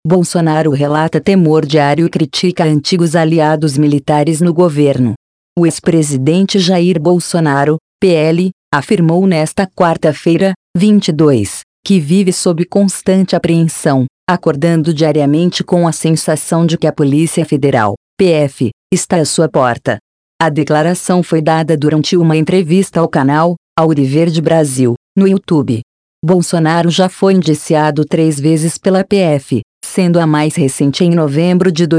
Bolsonaro relata temor diário e critica antigos aliados militares no governo. O ex-presidente Jair Bolsonaro, PL, afirmou nesta quarta-feira, 22, que vive sob constante apreensão, acordando diariamente com a sensação de que a Polícia Federal, PF, está à sua porta. A declaração foi dada durante uma entrevista ao canal Auriverde Brasil, no YouTube. Bolsonaro já foi indiciado 3 vezes pela PF, sendo a mais recente em novembro de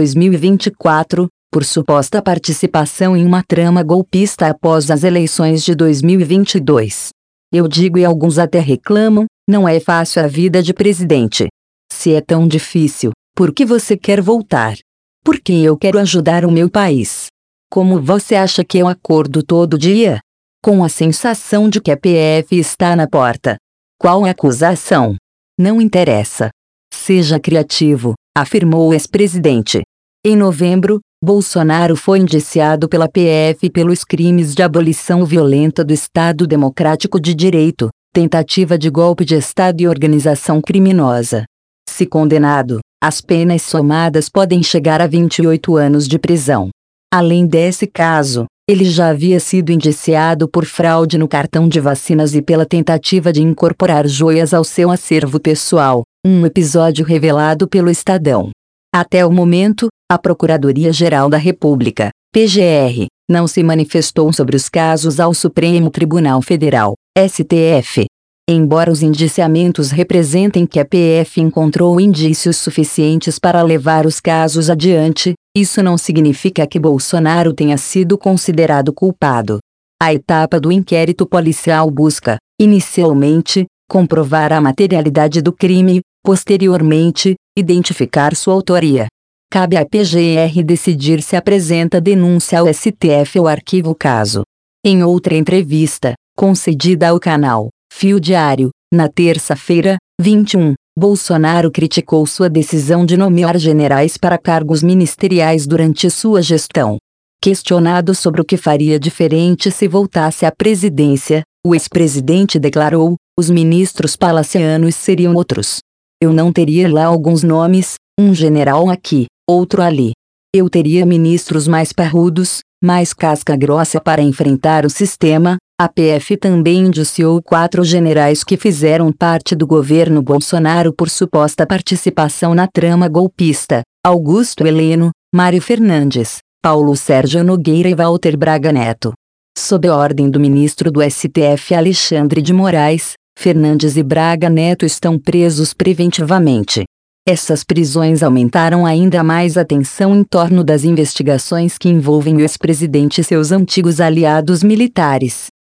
2024, por suposta participação em uma trama golpista após as eleições de 2022. Eu digo e alguns até reclamam, não é fácil a vida de presidente. Se é tão difícil, por que você quer voltar? Porque eu quero ajudar o meu país. Como você acha que eu acordo todo dia? Com a sensação de que a PF está na porta. Qual a acusação? Não interessa. Seja criativo, afirmou o ex-presidente. Em novembro, Bolsonaro foi indiciado pela PF pelos crimes de abolição violenta do Estado Democrático de Direito, tentativa de golpe de Estado e organização criminosa. Se condenado, as penas somadas podem chegar a 28 anos de prisão. Além desse caso, ele já havia sido indiciado por fraude no cartão de vacinas e pela tentativa de incorporar joias ao seu acervo pessoal, um episódio revelado pelo Estadão. Até o momento, a Procuradoria-Geral da República, PGR, não se manifestou sobre os casos ao Supremo Tribunal Federal, STF. Embora os indiciamentos representem que a PF encontrou indícios suficientes para levar os casos adiante, isso não significa que Bolsonaro tenha sido considerado culpado. A etapa do inquérito policial busca, inicialmente, comprovar a materialidade do crime, posteriormente, identificar sua autoria. Cabe à PGR decidir se apresenta denúncia ao STF ou arquiva o caso. Em outra entrevista, concedida ao canal Fio Diário, na terça-feira, 21, Bolsonaro criticou sua decisão de nomear generais para cargos ministeriais durante sua gestão. Questionado sobre o que faria diferente se voltasse à presidência, o ex-presidente declarou: os ministros palacianos seriam outros. Eu não teria lá alguns nomes, um general aqui, outro ali. Eu teria ministros mais parrudos, mais casca grossa para enfrentar o sistema. A PF também indiciou 4 generais que fizeram parte do governo Bolsonaro por suposta participação na trama golpista: Augusto Heleno, Mário Fernandes, Paulo Sérgio Nogueira e Walter Braga Neto. Sob ordem do ministro do STF Alexandre de Moraes, Fernandes e Braga Neto estão presos preventivamente. Essas prisões aumentaram ainda mais a tensão em torno das investigações que envolvem o ex-presidente e seus antigos aliados militares.